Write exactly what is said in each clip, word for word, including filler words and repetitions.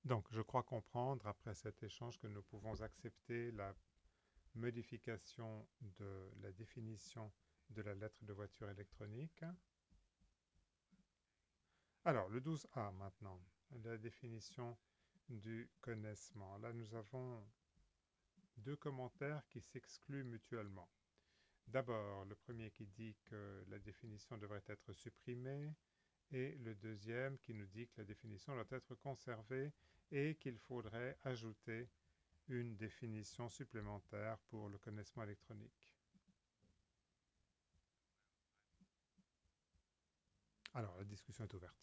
Donc, je crois comprendre, après cet échange, que nous pouvons accepter la modification de la définition de la lettre de voiture électronique. Alors, le douze A maintenant, la définition du connaissement. Là, nous avons deux commentaires qui s'excluent mutuellement. D'abord, le premier qui dit que la définition devrait être supprimée et le deuxième qui nous dit que la définition doit être conservée et qu'il faudrait ajouter une définition supplémentaire pour le connaissement électronique. Alors, la discussion est ouverte.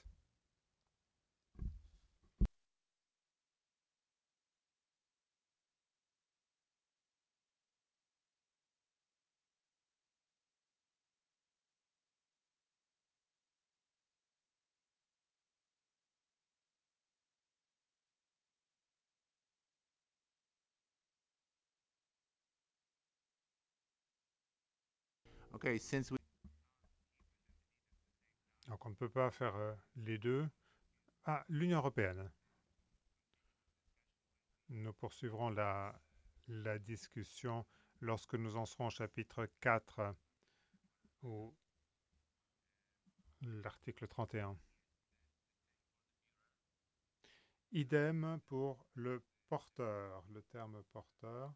Okay, since we Donc, on ne peut pas faire euh, les deux. Ah, l'Union européenne. Nous poursuivrons la, la discussion lorsque nous en serons au chapitre quatre ou l'article trente et un. Idem pour le porteur, le terme porteur.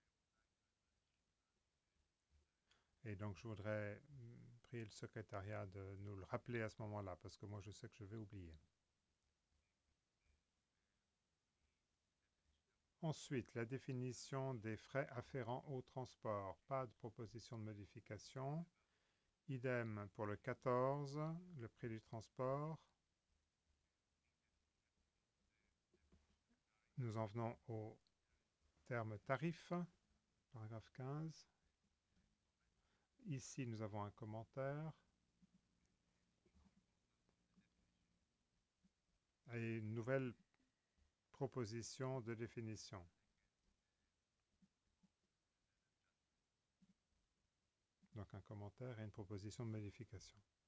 Et donc, je voudrais mm, prier le secrétariat de nous le rappeler à ce moment-là, parce que moi, je sais que je vais oublier. Ensuite, la définition des frais afférents au transport. Pas de proposition de modification. Idem pour le quatorze, le prix du transport. Nous en venons au terme tarif, paragraphe quinze. Ici, nous avons un commentaire et une nouvelle proposition de définition. Donc un commentaire et une proposition de modification.